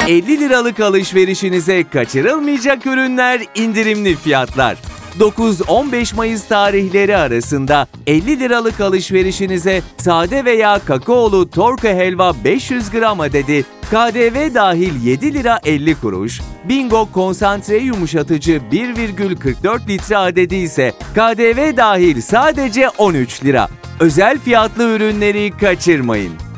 50 liralık alışverişinize kaçırılmayacak ürünler, indirimli fiyatlar. 9-15 Mayıs tarihleri arasında 50 liralık alışverişinize sade veya kakaolu Torku helva 500 gram adedi, KDV dahil 7 lira 50 kuruş, Bingo konsantre yumuşatıcı 1,44 litre adedi ise KDV dahil sadece 13 lira. Özel fiyatlı ürünleri kaçırmayın.